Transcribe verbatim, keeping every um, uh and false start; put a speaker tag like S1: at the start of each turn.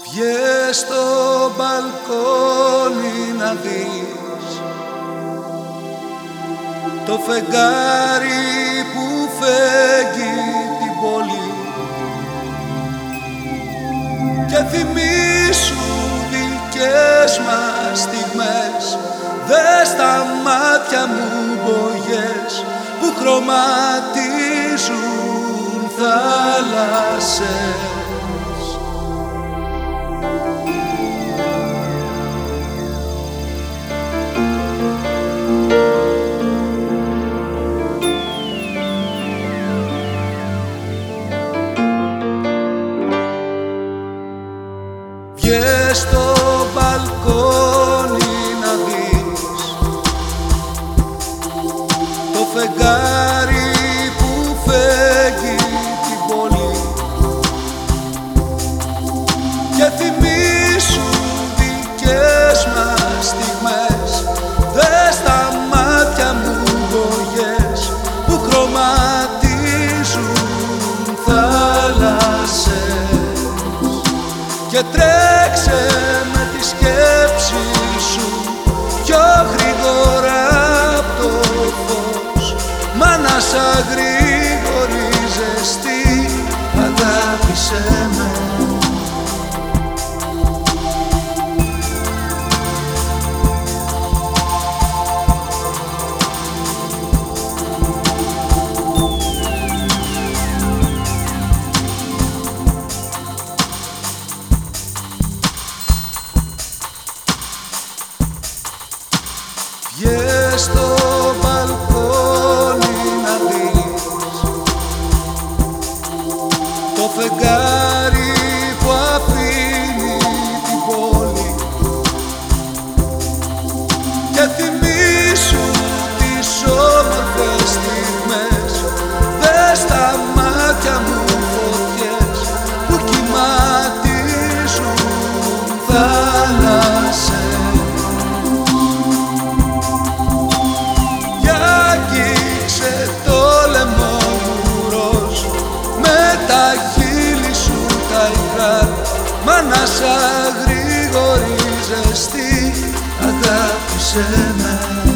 S1: Βγες στο μπαλκόνι να δεις το φεγγάρι που φέγγει την πόλη και θυμήσου δικές μας στιγμές. Δες τα μάτια μου μπογιές που χρωματίζουν θάλασσες. Βγες στο μπαλκόνι να δεις το φεγγάρι που φέγγει την πόλη και θυμήσου δικές μας στιγμές. Δες τα μάτια μου μπογιές που χρωματίζουν θάλασσες και τρέξε με τη σκέψη σου πιο γρήγορα απ' το φως. Μα να σ' αγρήγορη ζεστή, αγάπησέ με. Βγες στο μπαλκόνι να δεις το φεγγάρι που αφήνει την πόλη και θυμήσου τις όμορφες στιγμές. Δες τα μάτια μου φωτιές που κυματίζουν θάλασσες. Το λαιμό μου ροζ με τα χείλη σου τα υγρά, μα να σ' αγρήγορη ζεστή, αγάπησέ με.